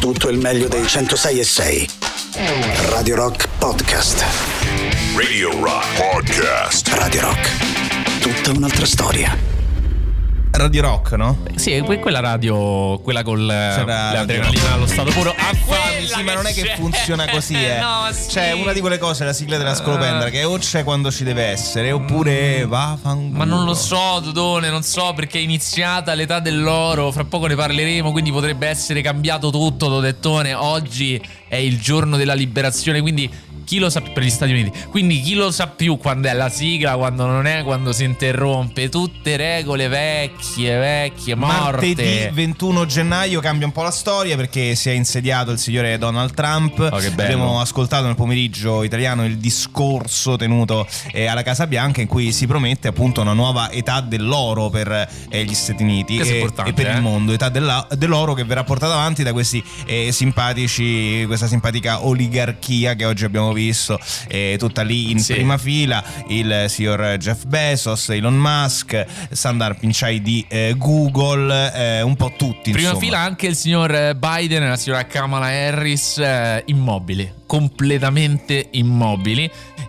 tutto il meglio dei 106.6. Radio Rock Podcast. Radio Rock Podcast. Radio Rock. Tutta un'altra storia. Radio Rock, no? Sì, quella radio, quella con l'adrenalina allo stato puro. Sì, ma non è che funziona così, No, sì. Cioè, una di quelle cose, la sigla della scolopendra, che o c'è quando ci deve essere, oppure va fanculo. Ma non lo so, Dodone, non so, perché è iniziata l'età dell'oro. Fra poco ne parleremo, quindi potrebbe essere cambiato tutto, Dodettone. Oggi è il giorno della liberazione, quindi chi lo sa per gli Stati Uniti, quindi chi lo sa più quando è la sigla, quando non è, quando si interrompe. Tutte regole vecchie, morte. Martedì 21 gennaio cambia un po' la storia, perché si è insediato il signore Donald Trump. Oh, che bello. Abbiamo ascoltato nel pomeriggio italiano il discorso tenuto alla Casa Bianca, in cui si promette appunto una nuova età dell'oro per gli Stati Uniti e per il mondo. Età dell'oro che verrà portata avanti da questi simpatici, questa simpatica oligarchia che oggi abbiamo visto tutta lì in prima fila: il signor Jeff Bezos, Elon Musk, Sundar Pichai di Google, un po' tutti, prima insomma. fila anche il signor Biden e la signora Kamala Harris, immobili, completamente immobili.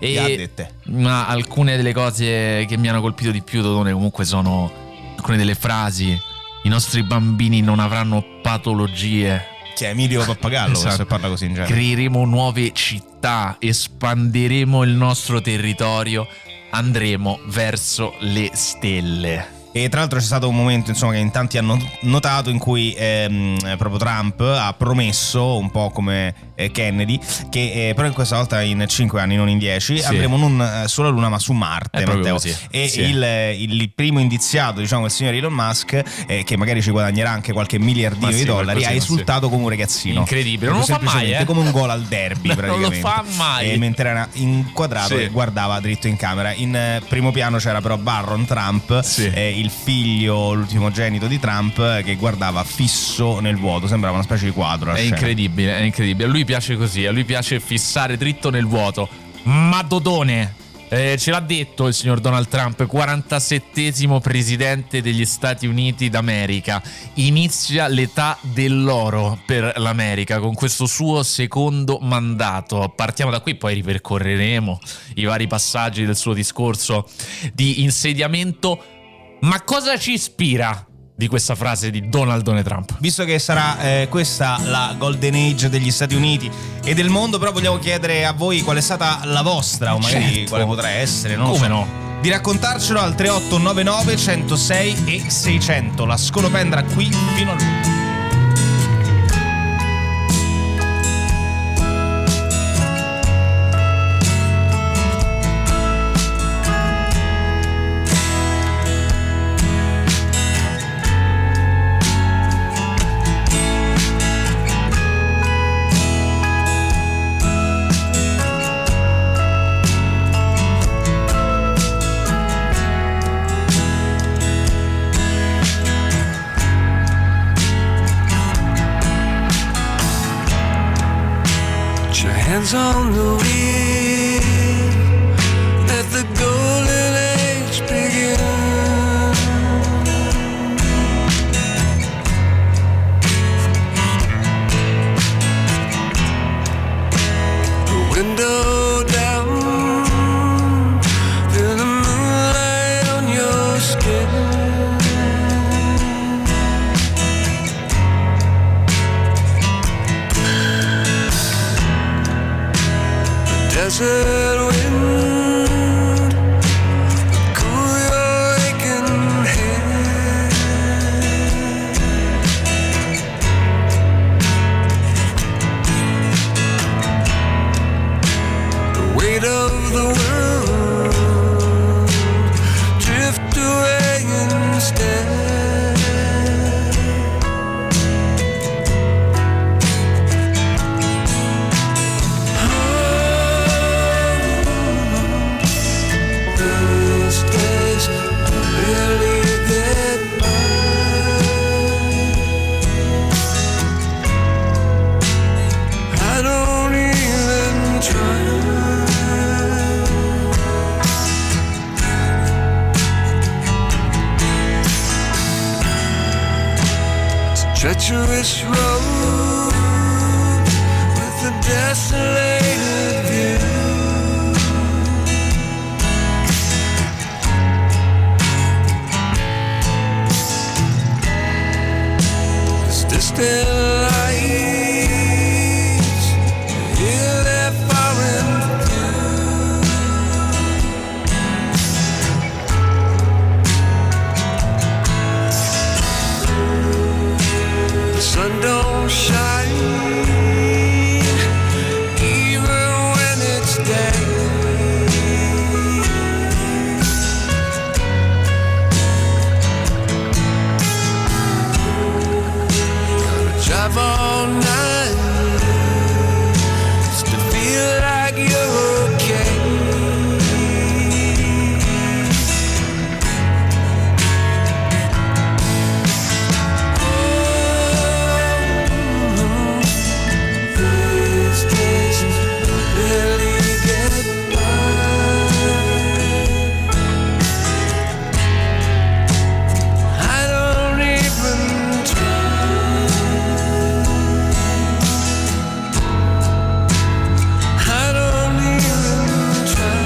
Ma alcune delle cose che mi hanno colpito di più, Dodone, comunque sono alcune delle frasi: i nostri bambini non avranno patologie. Che è Emilio Pappagallo, esatto. Se parla così in genere. Creeremo nuove città, espanderemo il nostro territorio, andremo verso le stelle. E tra l'altro c'è stato un momento, insomma, che in tanti hanno notato, in cui proprio Trump ha promesso, un po' come Kennedy, che però in questa volta in 5 anni, non in 10, andremo non sulla Luna ma su Marte, Matteo. Così. E sì. il primo indiziato, diciamo, il signor Elon Musk, che magari ci guadagnerà anche qualche miliardino di dollari, ha esultato come un ragazzino. Incredibile, non lo fa mai, come un gol al derby, praticamente. Non lo fa mai. Mentre era inquadrato e guardava dritto in camera. In primo piano c'era però Barron Trump, il figlio, l'ultimogenito di Trump, che guardava fisso nel vuoto, sembrava una specie di quadro. È incredibile, è incredibile. A lui piace così, a lui piace fissare dritto nel vuoto. Ma Dodone, ce l'ha detto il signor Donald Trump, 47esimo presidente degli Stati Uniti d'America. Inizia l'età dell'oro per l'America con questo suo secondo mandato. Partiamo da qui, poi ripercorreremo i vari passaggi del suo discorso di insediamento. Ma cosa ci ispira di questa frase di Donaldone Trump? Visto che sarà questa la Golden Age degli Stati Uniti e del mondo, però vogliamo chiedere a voi qual è stata la vostra, o magari quale potrà essere, non Come lo so. no? Di raccontarcelo al 3899 106 e 600. La scolopendra qui fino a... Hands on the wheel, let the golden age begin. The window down, feel the moonlight on your skin. Desert wind, cool your aching head. The weight of the world, drift away instead. Treacherous road, lights, hear their foreign view. The sun don't shine even when it's day. Drive all night just to feel like you're okay. These days I barely get by. I don't even try. I don't even try.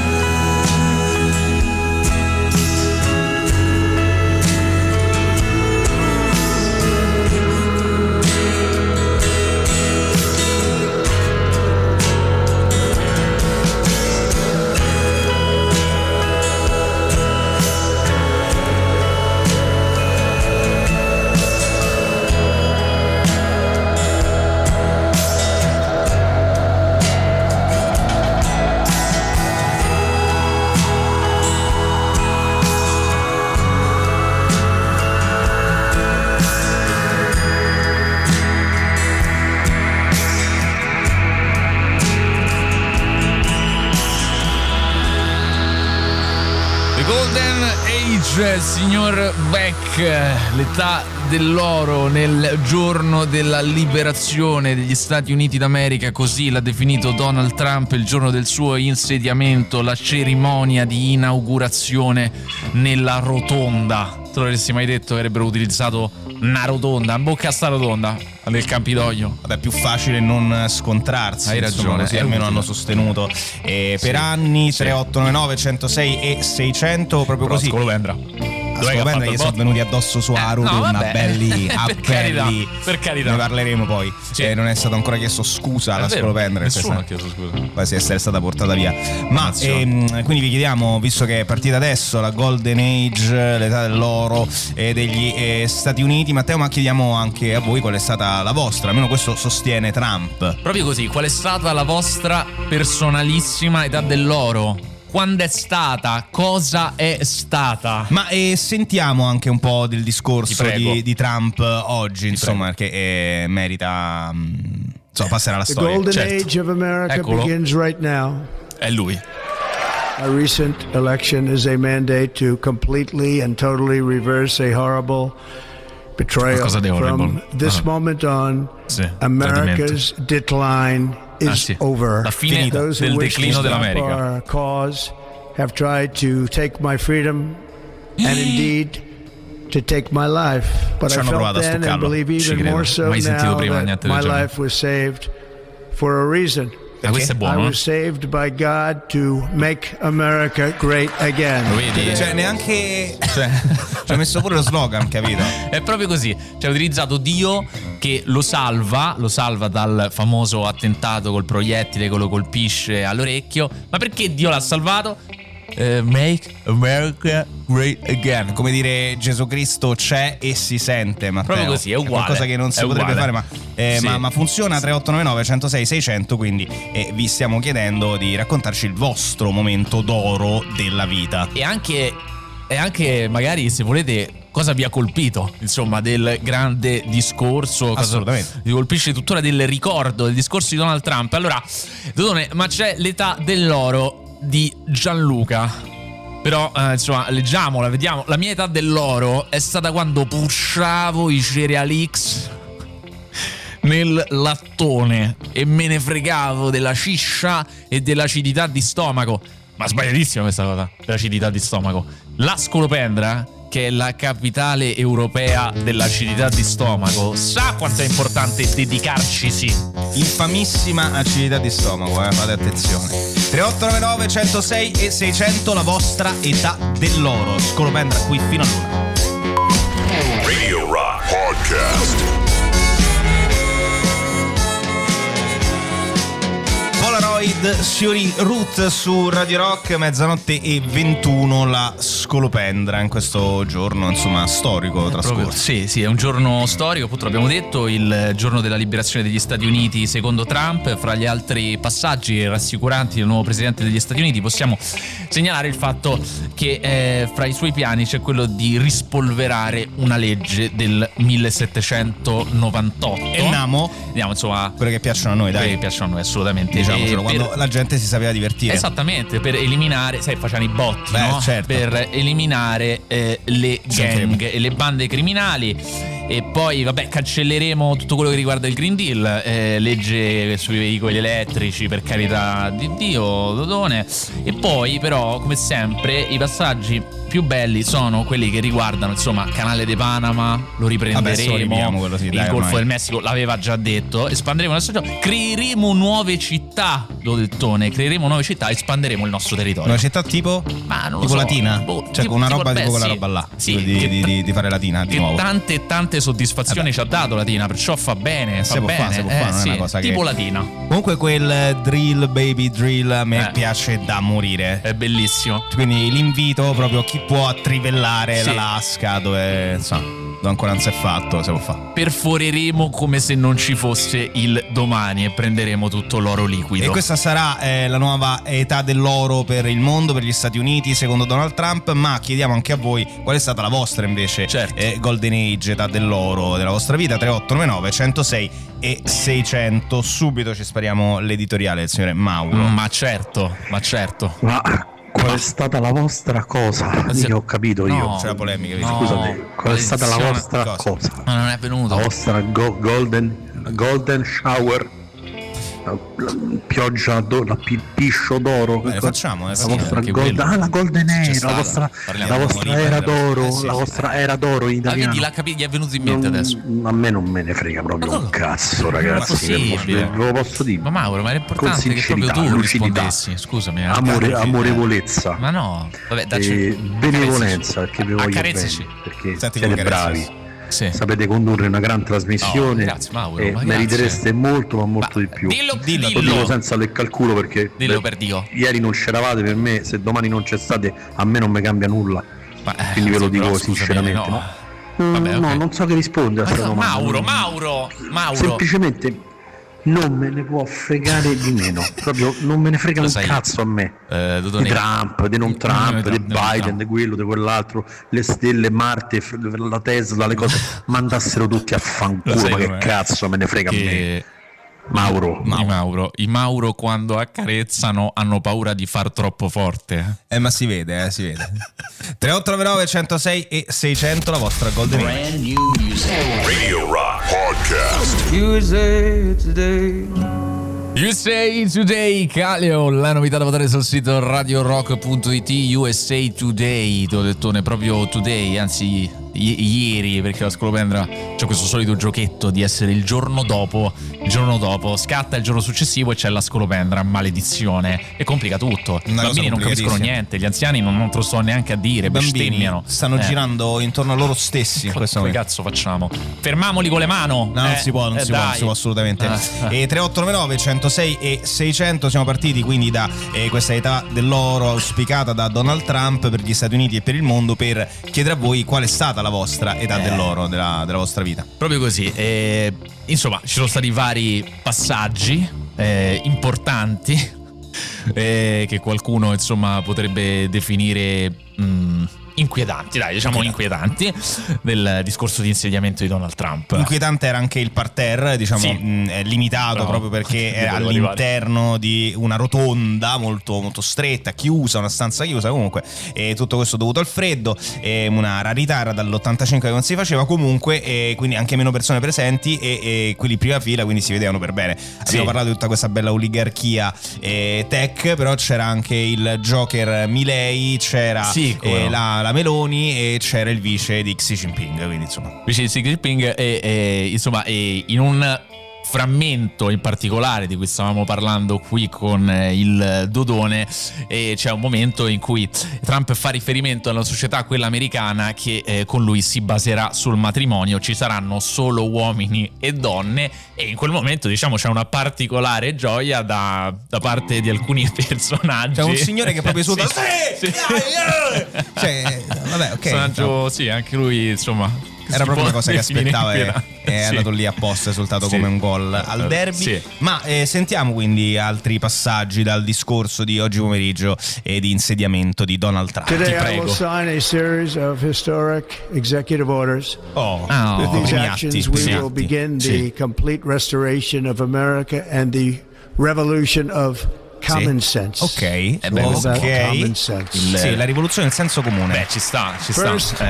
The Golden Age, signor Beck, l'età dell'oro nel giorno della liberazione degli Stati Uniti d'America, così l'ha definito Donald Trump il giorno del suo insediamento, la cerimonia di inaugurazione nella rotonda. Tu l'avresti mai detto che avrebbero utilizzato una rotonda, in bocca a sta rotonda del Campidoglio? Vabbè, più facile non scontrarsi. Hai ragione, così almeno hanno sostenuto per anni. 3899 106 e 600 proprio però così. Scolopendra. Scolopendra gli sono venuti addosso su Aruturna, vabbè. belli, Per carità, appelli. per carità. Ne parleremo poi. Sì. Non è stato ancora chiesto scusa alla Scolopendra. Nessuno ha chiesto scusa. Può essere stata portata via. Ma quindi vi chiediamo, visto che è partita adesso la Golden Age, l'età dell'oro degli Stati Uniti, Matteo, ma chiediamo anche a voi qual è stata la vostra, almeno questo sostiene Trump. Proprio così, qual è stata la vostra personalissima età dell'oro? Quando è stata? Cosa è stata? Ma sentiamo anche un po' del discorso di Trump oggi, insomma, perché merita passerà alla The storia. golden certo. age of America Eccolo. begins right now. È lui. A recent election is a mandate to completely and totally reverse a horrible betrayal. Qualcosa di horrible. From this moment on, Sì, America's decline is sì. over. La fine Those del who wish to declino stop dell'America. our cause have tried to take my freedom and indeed to take my life. But Ci I hanno felt provato a then and stoccarlo. believe Ci even credo. more so Mai sentito now prima that niente del my genere. life was saved for a reason. Ah, questo è I buono. was saved by God to make America great again. Lo vedi? Cioè, neanche. Ci ha messo pure lo slogan, capito? È proprio così. Cioè, ha utilizzato Dio che lo salva dal famoso attentato col proiettile che lo colpisce all'orecchio. Ma perché Dio l'ha salvato? Make America great again. Come dire, Gesù Cristo c'è e si sente, Matteo. Proprio così, è uguale. qualcosa che non si È potrebbe uguale. fare, Sì. ma funziona. 3899 106 600. Quindi vi stiamo chiedendo di raccontarci il vostro momento d'oro della vita. E anche magari, se volete, cosa vi ha colpito, insomma, del grande discorso. Assolutamente. Cosa vi colpisce tuttora del ricordo del discorso di Donald Trump. Allora, Dodone, ma c'è l'età dell'oro di Gianluca. Però insomma, leggiamola, vediamo. La mia età dell'oro è stata quando pushavo i Cerealix nel lattone e me ne fregavo della ciscia e dell'acidità di stomaco. Ma sbagliatissima questa cosa, dell'acidità di stomaco. La Scolopendra, che è la capitale europea dell'acidità di stomaco, sa quanto è importante dedicarcisi. Infamissima acidità di stomaco, fate attenzione. 3899 106 e 600, la vostra età dell'oro. Scolopendra qui fino all'una. Radio Rock Podcast. Ed Root su Radio Rock, mezzanotte e 21, la scolopendra in questo giorno, insomma, storico trascorso. Sì, è un giorno storico, appunto l'abbiamo detto, il giorno della liberazione degli Stati Uniti secondo Trump. Fra gli altri passaggi rassicuranti del nuovo presidente degli Stati Uniti possiamo segnalare il fatto che fra i suoi piani c'è quello di rispolverare una legge del 1798. E andiamo, insomma, quelle che piacciono a noi, dai. Quelle che piacciono a noi, assolutamente. Diciamocelo, quando la gente si sapeva divertire. Esattamente, per eliminare, sai, facevano i botti, no? Certo. Per eliminare le gang e le bande criminali. E poi, vabbè, cancelleremo tutto quello che riguarda il Green Deal, legge sui veicoli elettrici, per carità di Dio, Dodone. E poi, però, come sempre, i passaggi più belli sono quelli che riguardano, insomma, Canale de Panama, lo riprenderemo, quello sì, il dai, Golfo ormai. del Messico l'aveva già detto, espanderemo la stagione, creeremo nuove città, Dodettone, creeremo nuove città, espanderemo il nostro territorio. Una città tipo? Ma non lo tipo so. Latina? Cioè tipo, una roba tipo quella sì. roba là, Sì, di fare Latina di che nuovo. tante soddisfazioni ci ha dato Latina, perciò fa bene, Si può fare, non è una cosa tipo che... Latina. Comunque quel drill, baby drill, a me piace da morire. È bellissimo. Quindi l'invito proprio a chi può a trivellare l'Alaska, dove insomma, dove ancora non si è fatto, si può fare. Perforeremo come se non ci fosse il domani e prenderemo tutto l'oro liquido. E questa sarà la nuova età dell'oro per il mondo, per gli Stati Uniti, secondo Donald Trump. Ma chiediamo anche a voi qual è stata la vostra invece Golden Age, età dell'oro della vostra vita. 3899 106 e 600. Subito ci spariamo l'editoriale del signore Mauro. Ma certo. Ma qual è stata la vostra cosa? Che ho capito io. C'è la polemica, scusate, qual è stata la vostra cosa? Ma non è venuto. La vostra golden shower, la pioggia la piscio d'oro. Facciamo la vostra la golden era, la vostra era d'oro, la vostra era d'oro in italiano. Gli è venuto in mente adesso. A me non me ne frega proprio un cazzo, ragazzi. Ve lo posso dire. Ma Mauro, ma è importante che proprio tu rispondessi. Scusami. Amorevolezza. Ma no, vabbè, benevolenza, perché vi voglio bene, perché siete bravi. Sì. Sapete condurre una gran trasmissione, grazie, Mauro, e meritereste molto, ma molto di più. Dillo. Lo dico senza lecca al culo, perché dillo per Dio. Ieri non c'eravate per me, se domani non c'è state a me non mi cambia nulla. Quindi ve lo dico sinceramente. No. Vabbè, okay. Non so che rispondere a questa domanda. Mauro. Semplicemente non me ne può fregare di meno. Proprio non me ne frega un cazzo a me. Di Trump, di non Trump, di Biden, di quello, di quell'altro, le stelle, Marte, la Tesla, le cose mandassero tutti a fanculo, ma che cazzo me ne frega a me. I Mauro quando accarezzano hanno paura di far troppo forte. Ma si vede. 3899 106 e 600, la vostra Golden Age. Radio Rock Podcast. USA Today, Caleo, la novità da votare sul sito radiorock.it. USA Today, te l'ho detto, proprio today, anzi ieri, perché la scolopendra c'è questo solito giochetto di essere il giorno dopo, scatta il giorno successivo e c'è la scolopendra, maledizione, e complica tutto. I bambini non capiscono niente, gli anziani non te lo sto neanche a dire, i bambini bestemmiano, stanno girando intorno a loro stessi. Come cazzo facciamo? Fermamoli con le mani. No, non si può assolutamente. E 3899 106 e 600, siamo partiti quindi da questa età dell'oro auspicata da Donald Trump per gli Stati Uniti e per il mondo, per chiedere a voi qual è stata la vostra età dell'oro della vostra vita. Proprio così. Insomma, ci sono stati vari passaggi importanti che qualcuno insomma potrebbe definire inquietanti, inquietanti del discorso di insediamento di Donald Trump. Inquietante era anche il parterre, limitato proprio perché era all'interno di una rotonda molto, molto stretta, chiusa, una stanza chiusa. Comunque tutto questo dovuto al freddo, una rarità, era dall'85 che non si faceva comunque, quindi anche meno persone presenti e quelli in prima fila, quindi si vedevano per bene. Abbiamo parlato di tutta questa bella oligarchia tech, però c'era anche il Joker Milei, c'era la Meloni e c'era il vice di Xi Jinping, quindi insomma vice di Xi Jinping e in un frammento in particolare di cui stavamo parlando qui con il Dodone, e c'è un momento in cui Trump fa riferimento alla società, quella americana, che con lui si baserà sul matrimonio, ci saranno solo uomini e donne, e in quel momento diciamo c'è una particolare gioia da parte di alcuni personaggi. C'è un signore che proprio esulta. Sì. Cioè, vabbè, ok. Personaggio, sì, anche lui, insomma, era proprio una cosa che aspettava e è sì. andato lì apposta, è risultato come un gol al derby. Sì. Ma sentiamo quindi altri passaggi dal discorso di oggi pomeriggio e di insediamento di Donald Trump. Today I will sign a series of historic executive orders. With these actions we will begin the complete restoration of America and the revolution of common sense. Ok. Common sense. Sì, la rivoluzione del senso comune. Beh, ci sta. First,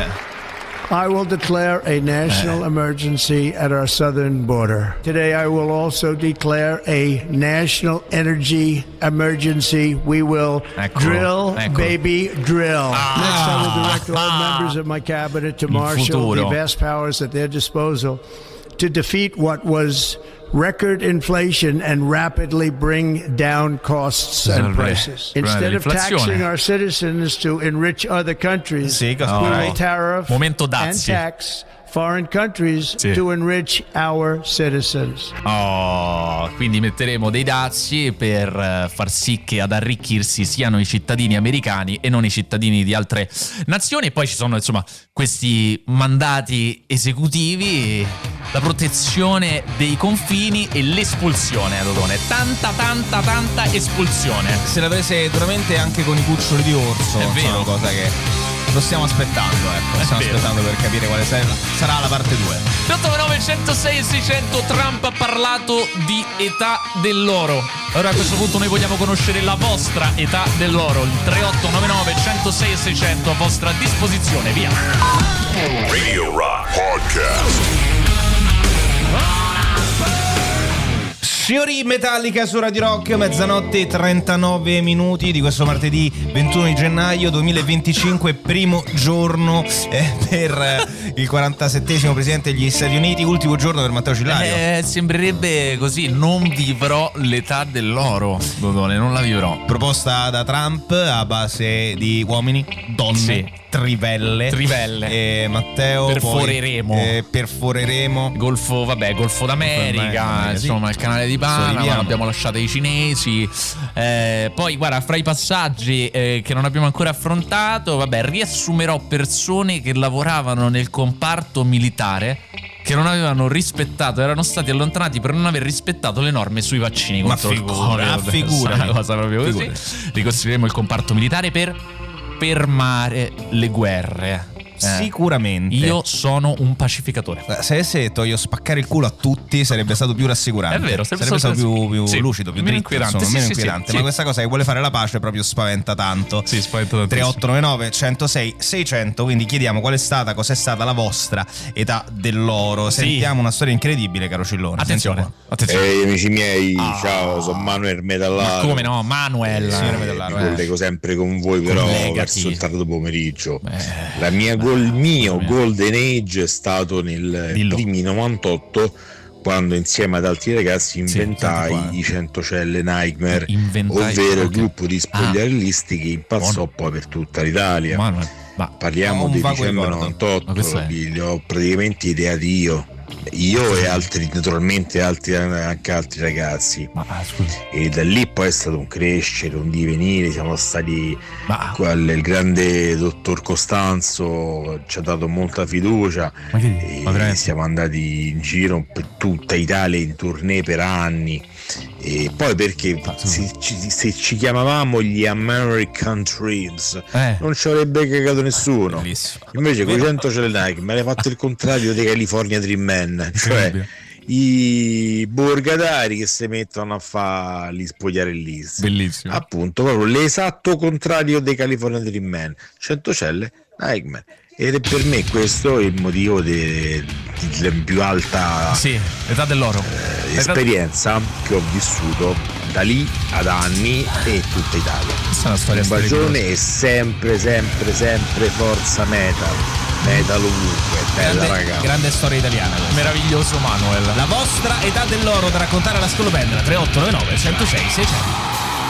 I will declare a national emergency at our southern border. Today I will also declare a national energy emergency. We will drill, baby, drill. Next I will direct all members of my cabinet to marshal the vast powers at their disposal to defeat what was record inflation and rapidly bring down costs and prices. Instead of taxing our citizens to enrich other countries, we will tariff and tax foreign countries to enrich our citizens. Quindi metteremo dei dazi per far sì che ad arricchirsi siano i cittadini americani e non i cittadini di altre nazioni. E poi ci sono insomma questi mandati esecutivi, la protezione dei confini e l'espulsione, Dodone. Tanta espulsione. Se la prese duramente anche con i cuccioli di orso. È vero. Una cosa che lo stiamo aspettando, ecco. Stiamo aspettando per capire quale sarà la parte 2. 899 106 600. Trump ha parlato di età dell'oro. Allora a questo punto noi vogliamo conoscere la vostra età dell'oro. Il 3899 106 600 a vostra disposizione. Via. Radio Rock Podcast. Fiori Metallica su Radio Rock, mezzanotte 39 minuti di questo martedì 21 di gennaio 2025, primo giorno per il 47esimo presidente degli Stati Uniti, ultimo giorno per Matteo Cillario. Sembrerebbe così, non vivrò l'età dell'oro, Dodone, non la vivrò. Proposta da Trump a base di uomini, donne, trivelle. Matteo perforeremo Golfo d'America, insomma il canale di Panama, l'abbiamo lasciato ai cinesi. Poi guarda, fra i passaggi che non abbiamo ancora affrontato, riassumerò persone che lavoravano nel comparto militare che non avevano rispettato, erano stati allontanati per non aver rispettato le norme sui vaccini contro il Covid. Una cosa proprio così. Ricostruiremo il comparto militare per fermare le guerre. Sicuramente. Io sono un pacificatore. Se avesse detto io spaccare il culo a tutti sarebbe stato più rassicurante. È vero, sarebbe stato più lucido, più meno dritto, inquietante, meno inquietante. Ma questa cosa che vuole fare la pace proprio spaventa tanto. Sì, spaventa tanto. 3899 106 600. Quindi chiediamo cos'è stata la vostra età dell'oro. Sentiamo una storia incredibile, caro Cillone. Attenzione. Ehi amici miei, ciao, sono Manuel Metallaro. Ma come no, Manuel. Signore Metallaro, mi collego sempre con voi, però verso il tardo pomeriggio. Il mio Golden Age è stato nel primi 98, quando insieme ad altri ragazzi inventai i Centocelle Nightmare, ovvero il gruppo di spogliarellisti che impazzò poi per tutta l'Italia. Parliamo di dicembre 98, li ho praticamente ideati io e altri, naturalmente anche altri ragazzi, e da lì poi è stato un crescere, un divenire. Siamo stati il grande dottor Costanzo ci ha dato molta fiducia e siamo andati in giro per tutta Italia in tournée per anni. E poi perché se ci chiamavamo gli American Dreams non ci avrebbe cagato nessuno. Invece con 100 ce le Nike, me l'hai fatto il contrario dei California Dream Man, cioè i borgatari che si mettono a fare gli spogliarellisti. Bellissimo. Appunto, proprio l'esatto contrario dei California Dream Man. 100 celle Nike Man. Ed è per me questo il motivo della più alta età dell'oro, esperienza che ho vissuto da lì ad anni e tutta Italia. Questa è una storia bacione e sempre forza metal. da ovunque, bella raga. Grande storia italiana. Meraviglioso Manuel. La vostra età dell'oro da raccontare alla Scolopendra 3899 106 600.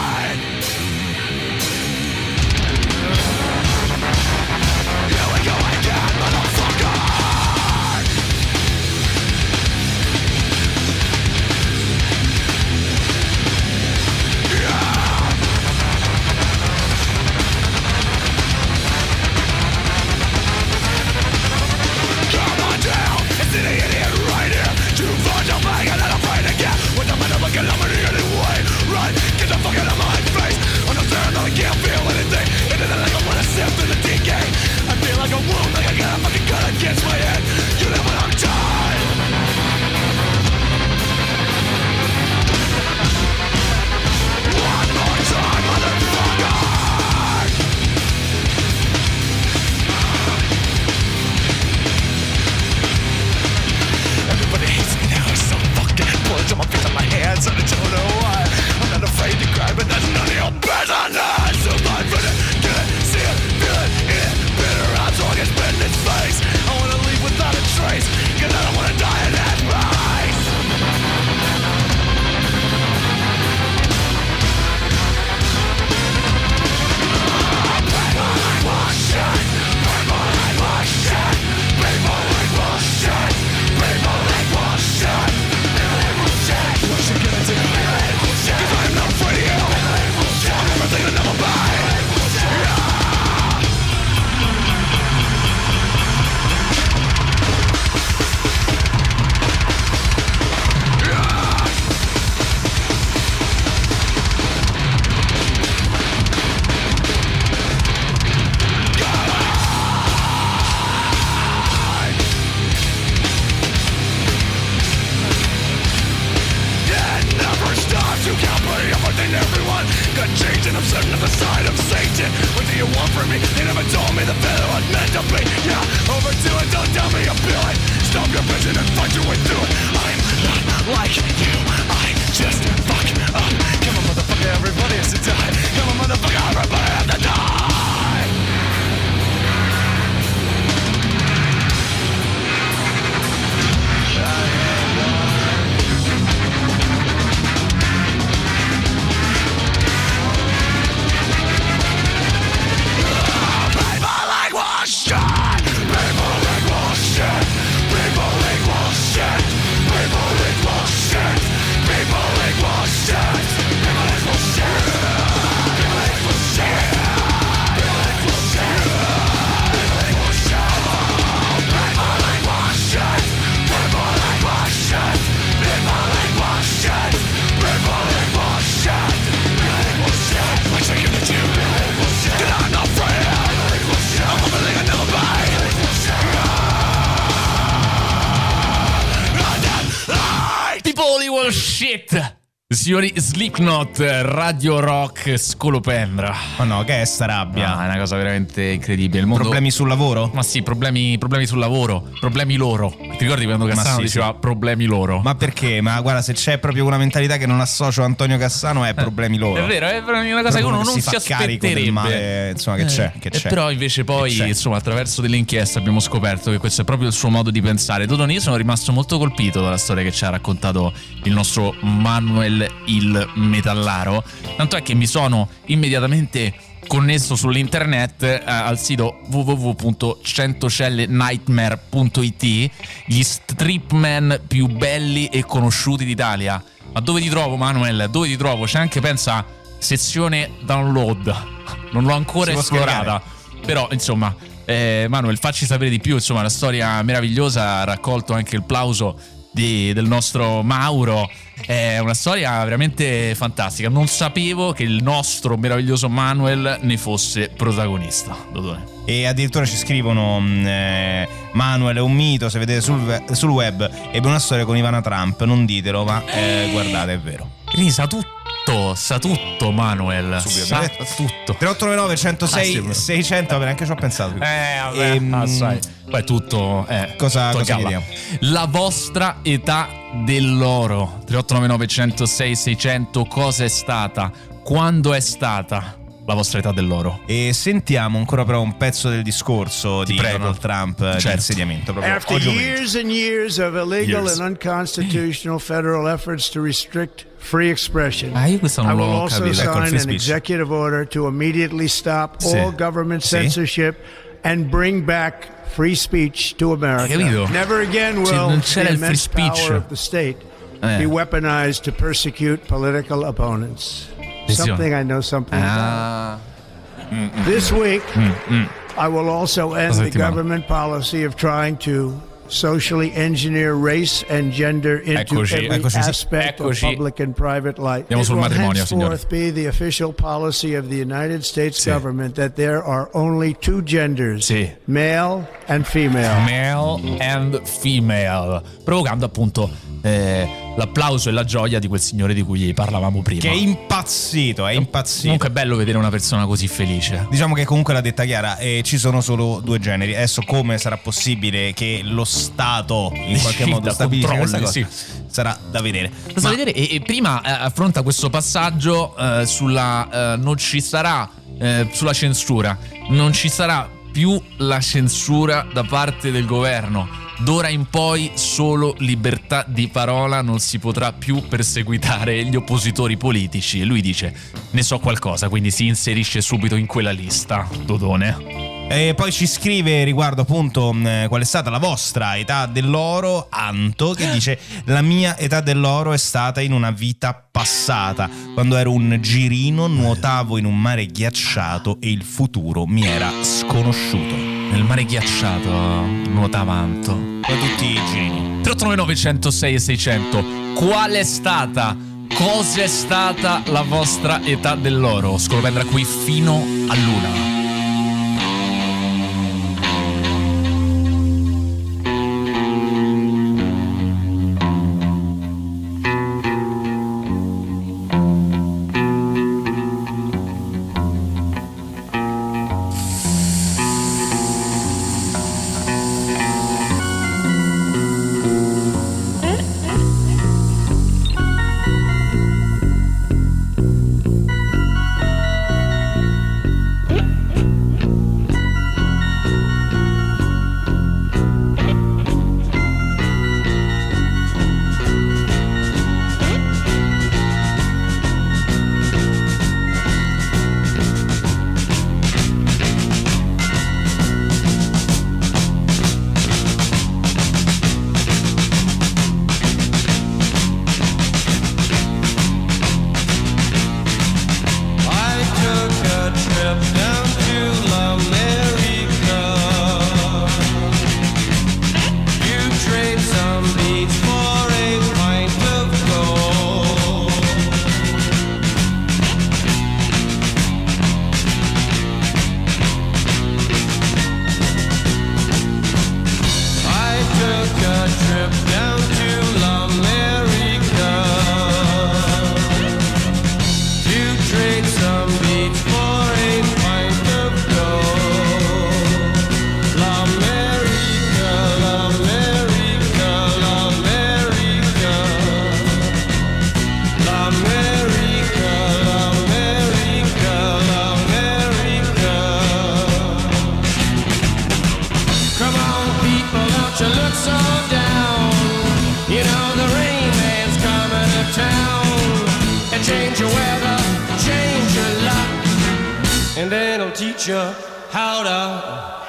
Shit! Signori Slipknot, Radio Rock, Scolopendra. Ma no, che è sta rabbia? No, è una cosa veramente incredibile. Il mondo... Problemi sul lavoro? Ma sì, problemi sul lavoro, problemi loro. Ti ricordi quando Cassano diceva problemi loro? Ma perché? Ma guarda, se c'è proprio una mentalità che non associo a Antonio Cassano è problemi loro. È vero, è una cosa che uno non si aspetterebbe. Male, insomma, che c'è. Però invece poi, insomma, attraverso delle inchieste abbiamo scoperto che questo è proprio il suo modo di pensare. Dodoni, io sono rimasto molto colpito dalla storia che ci ha raccontato il nostro Manuel il Metallaro. Tanto è che mi sono immediatamente connesso sull'internet al sito www.centocellenightmare.it, gli stripman più belli e conosciuti d'Italia. Ma dove ti trovo, Manuel? Dove ti trovo? C'è anche, pensa, sezione download. Non l'ho ancora esplorata, però insomma, Manuel, facci sapere di più. Insomma, la storia meravigliosa, ha raccolto anche il plauso del nostro Mauro. È una storia veramente fantastica. Non sapevo che il nostro meraviglioso Manuel ne fosse protagonista, Dodone. E addirittura ci scrivono Manuel è un mito, se vedete sul web ebbe una storia con Ivana Trump. Non ditelo, ma guardate, è vero. Quindi sa tutto Manuel. Sa tutto. 3899 106 600. Vabbè, anche ci ho pensato. Sai. Poi tutto cosa chiediamo? La vostra età dell'oro. 3899 106 600. Cosa è stata? Quando è stata la vostra età dell'oro. E sentiamo ancora però un pezzo del discorso di Donald Trump di insediamento. After years and years of illegal and unconstitutional federal efforts to restrict free expression, io questo non I will l'ho also capito. sign an executive order to immediately stop all government censorship and bring back free speech to America. Never again will the immense power of the state be weaponized to persecute political opponents. Something I know something about. This week, I will also end the government policy of trying to socially engineer race and gender into every aspect of public and private life. It will henceforth be the official policy of the United States government that there are only two genders, male and female. Male and female, provocando appunto l'applauso e la gioia di quel signore di cui parlavamo prima, che è impazzito. Comunque è bello vedere una persona così felice. Diciamo che comunque l'ha detta chiara, ci sono solo due generi. Adesso come sarà possibile che lo Stato in qualche modo stabilisca questa cosa? Sarà da vedere. Da vedere. E prima affronta questo passaggio sulla non ci sarà sulla censura, non ci sarà più la censura da parte del governo. D'ora in poi solo libertà di parola, non si potrà più perseguitare gli oppositori politici. E lui dice: ne so qualcosa, quindi si inserisce subito in quella lista. Dodone. E poi ci scrive riguardo appunto qual è stata la vostra età dell'oro Anto, che dice: la mia età dell'oro è stata in una vita passata, quando ero un girino, nuotavo in un mare ghiacciato e il futuro mi era sconosciuto. Nel mare ghiacciato nuotava Anto. Da tutti i girini. 389 106 e 600. Qual è stata, cosa è stata la vostra età dell'oro? Scolopendra qui fino all'una. teach you how to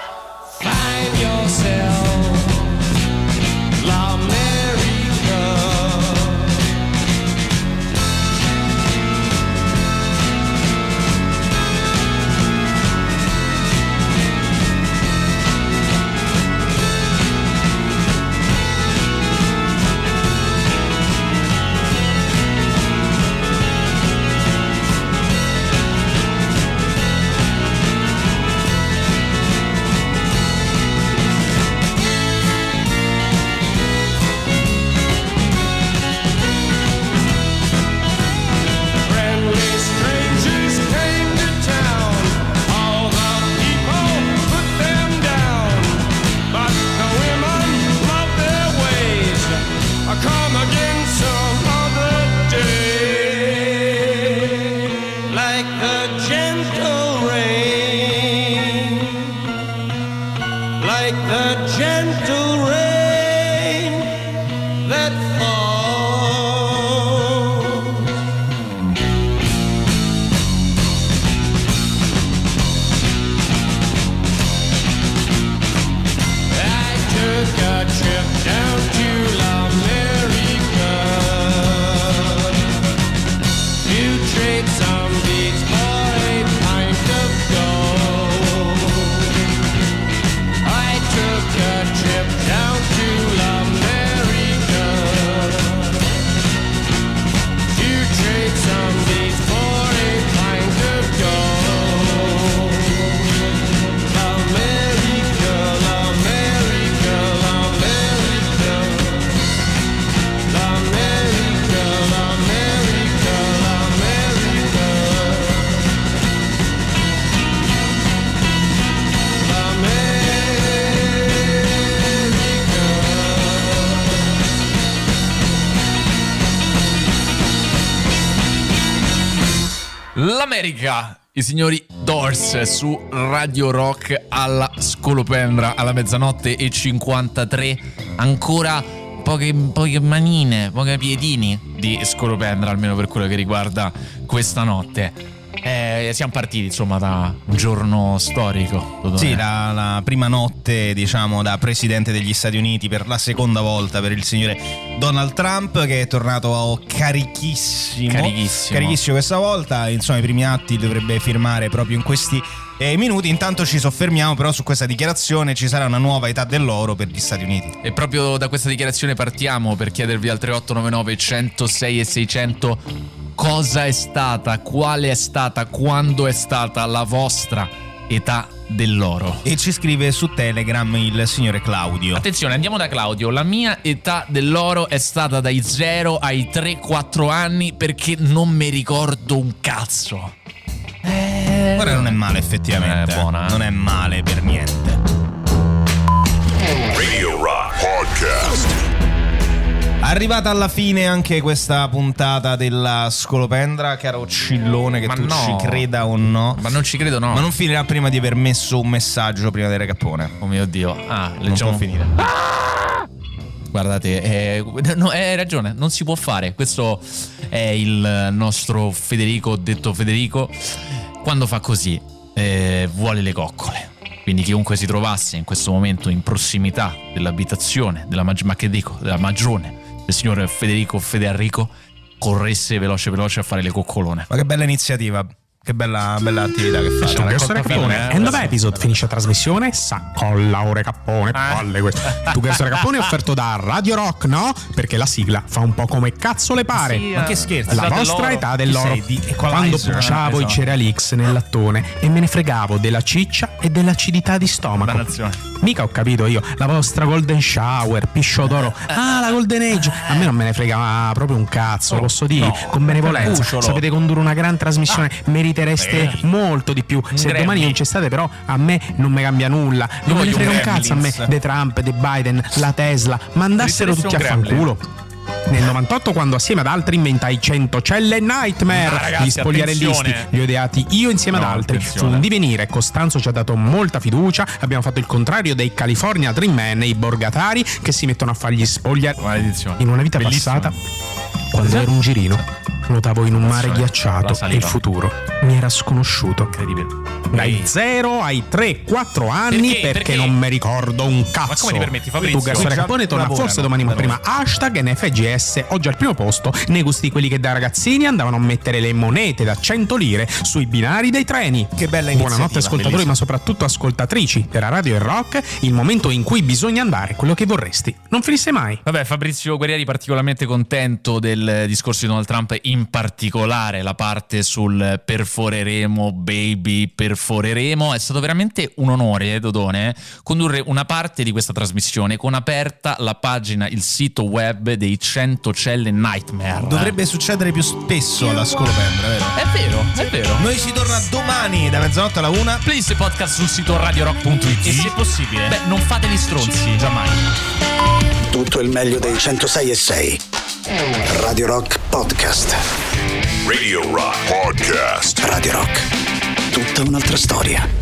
find yourself. L'America. L'America, i signori Doors su Radio Rock alla scolopendra alla mezzanotte e 53. Ancora poche manine, pochi piedini di scolopendra, almeno per quello che riguarda questa notte. Siamo partiti insomma da un giorno storico. Sì, la prima notte, diciamo, da presidente degli Stati Uniti per la seconda volta per il signore Donald Trump, che è tornato carichissimo questa volta. Insomma, i primi atti dovrebbe firmare proprio in questi minuti. Intanto ci soffermiamo però su questa dichiarazione: ci sarà una nuova età dell'oro per gli Stati Uniti. E proprio da questa dichiarazione partiamo per chiedervi al 3899 106 e 600 cosa è stata, quale è stata, quando è stata la vostra età dell'oro. E ci scrive su Telegram il signore Claudio. Attenzione, andiamo da Claudio. La mia età dell'oro è stata dai 0 ai 3-4 anni, perché non mi ricordo un cazzo. Ora non è male effettivamente, buona, non è male per niente. Radio Rock Podcast. Arrivata alla fine anche questa puntata della scolopendra, caro Cillone, che tu ci creda o no. Ma non ci credo, no. Ma non finirà prima di aver messo un messaggio prima del recappone. Oh mio Dio. Non può finire. Guardate, hai ragione, non si può fare. Questo è il nostro Federico, detto Federico. Quando fa così vuole le coccole. Quindi chiunque si trovasse in questo momento in prossimità dell'abitazione della magione del signor Federico Federico, corresse veloce a fare le coccolone. Ma che bella iniziativa. Che bella attività che fate. Tu che essere cappone, e dove episode finisce la trasmissione? Saccolla ore cappone, palle queste. Tu che essere cappone è offerto da Radio Rock, no? Perché la sigla fa un po' come cazzo le pare. Sì, ma che scherzi. La vostra età dell'oro. Quando pucciavo i Cereal X nel lattone e me ne fregavo della ciccia e dell'acidità di stomaco. Mica ho capito io. La vostra Golden Shower, piscio d'oro. La Golden Age. A me non me ne frega proprio un cazzo, lo posso dire con benevolenza. Sapete condurre una gran trasmissione, meritereste molto di più. Se domani non c'è state, però a me non mi cambia nulla. Non me ne frega un cazzo a me De Trump, De Biden, la Tesla. Mandassero tutti a fanculo. Nel 98, quando assieme ad altri inventai 100 celle Nightmare, gli spogliarellisti, li ho ideati io insieme ad altri. Fu un divenire. Costanzo ci ha dato molta fiducia. Abbiamo fatto il contrario dei California Dream Man e i borgatari che si mettono a fare gli spogliarelli. In una vita passata, quando ero un girino, nuotavo in un mare ghiacciato e il futuro mi era sconosciuto. Incredibile. Dai 0 ai 3-4 anni perché non mi ricordo un cazzo. Ma come ti permetti, Fabrizio? Tu che essere cappone torna forse domani, ma prima hashtag NFGS, oggi al primo posto nei gusti di quelli che da ragazzini andavano a mettere le monete da 100 lire sui binari dei treni. Che bella iniziativa. Buonanotte ascoltatori, bellissima. Ma soprattutto ascoltatrici della radio e rock, il momento in cui bisogna andare quello che vorresti non finisse mai. Vabbè, Fabrizio Guerrieri particolarmente contento del discorso di Donald Trump, in particolare la parte sul perforeremo baby, perforeremo. È stato veramente un onore, Dodone, condurre una parte di questa trasmissione con aperta la pagina, il sito web dei 100 celle Nightmare. Dovrebbe succedere più spesso alla scolopendra, vero? È vero. Noi si torna domani da mezzanotte alla 1. Please podcast sul sito radiorock.it. E se possibile, non fate gli stronzi, giammai. Tutto il meglio dei 106.6 Radio Rock Podcast. Radio Rock Podcast. Radio Rock. Tutta un'altra storia.